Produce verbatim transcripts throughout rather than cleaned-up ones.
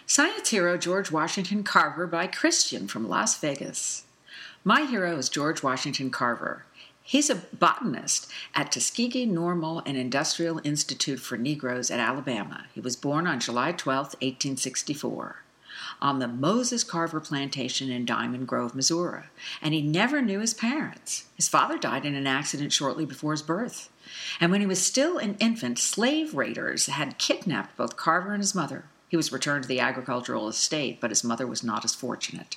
Science hero George Washington Carver by Christian from Las Vegas. My hero is George Washington Carver. He's a botanist at Tuskegee Normal and Industrial Institute for Negroes at Alabama. He was born on July twelfth, eighteen sixty-four, on the Moses Carver plantation in Diamond Grove, Missouri, and he never knew his parents. His father died in an accident shortly before his birth, and when he was still an infant, slave raiders had kidnapped both Carver and his mother. He was returned to the agricultural estate, but his mother was not as fortunate.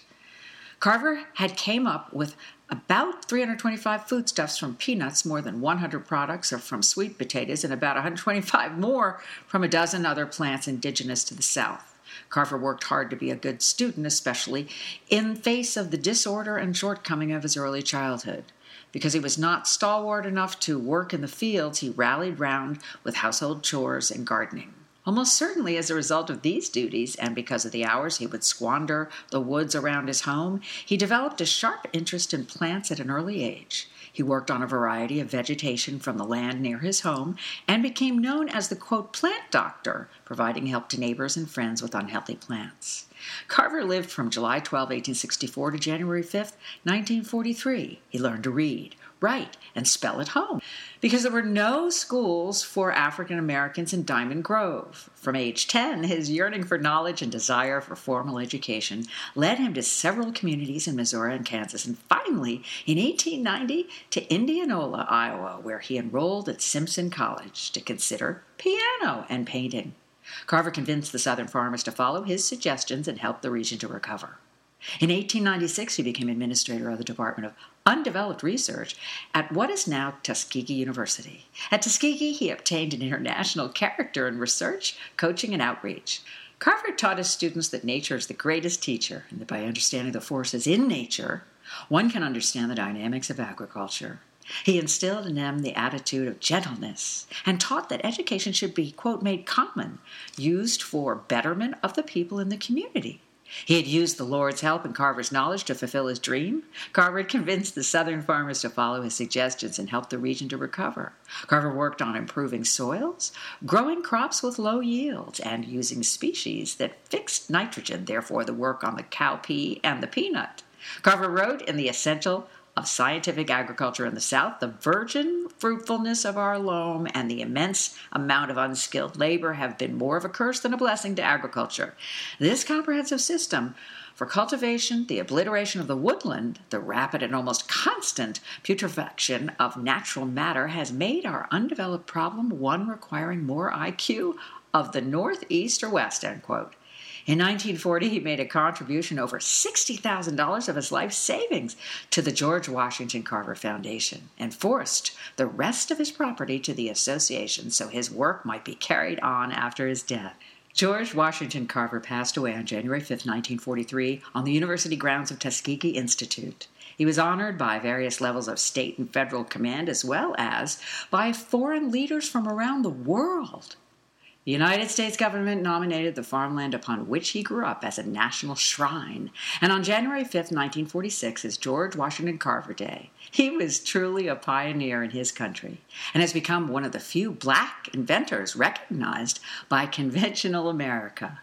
Carver had came up with about three hundred twenty-five foodstuffs from peanuts, more than one hundred products are from sweet potatoes, and about one hundred twenty-five more from a dozen other plants indigenous to the South. Carver worked hard to be a good student, especially in face of the disorder and shortcoming of his early childhood. Because he was not stalwart enough to work in the fields, he rallied round with household chores and gardening. Almost certainly as a result of these duties, and because of the hours he would squander the woods around his home, he developed a sharp interest in plants at an early age. He worked on a variety of vegetation from the land near his home and became known as the, quote, plant doctor, providing help to neighbors and friends with unhealthy plants. Carver lived from July twelfth, eighteen sixty-four to January fifth, nineteen forty-three. He learned to read, write, and spell at home because there were no schools for African Americans in Diamond Grove. From age ten, his yearning for knowledge and desire for formal education led him to several communities in Missouri and Kansas, and finally, in eighteen ninety, to Indianola, Iowa, where he enrolled at Simpson College to consider piano and painting. Carver convinced the Southern farmers to follow his suggestions and help the region to recover. In eighteen ninety-six, he became administrator of the Department of Undeveloped Research at what is now Tuskegee University. At Tuskegee, he obtained an international character in research, coaching, and outreach. Carver taught his students that nature is the greatest teacher, and that by understanding the forces in nature, one can understand the dynamics of agriculture. He instilled in them the attitude of gentleness and taught that education should be, quote, made common, used for betterment of the people in the community. He had used the Lord's help and Carver's knowledge to fulfill his dream. Carver had convinced the Southern farmers to follow his suggestions and help the region to recover. Carver worked on improving soils, growing crops with low yields, and using species that fixed nitrogen, therefore the work on the cowpea and the peanut. Carver wrote in The Essential of Scientific Agriculture in the South, the virgin fruitfulness of our loam and the immense amount of unskilled labor have been more of a curse than a blessing to agriculture. This comprehensive system for cultivation, the obliteration of the woodland, the rapid and almost constant putrefaction of natural matter has made our undeveloped problem one requiring more I Q of the north, east, or west, end quote. In nineteen forty, he made a contribution over sixty thousand dollars of his life savings to the George Washington Carver Foundation and forced the rest of his property to the association so his work might be carried on after his death. George Washington Carver passed away on January fifth, nineteen forty-three, on the university grounds of Tuskegee Institute. He was honored by various levels of state and federal command as well as by foreign leaders from around the world. The United States government nominated the farmland upon which he grew up as a national shrine, and on January fifth, nineteen forty-six is George Washington Carver Day. He was truly a pioneer in his country and has become one of the few black inventors recognized by conventional America.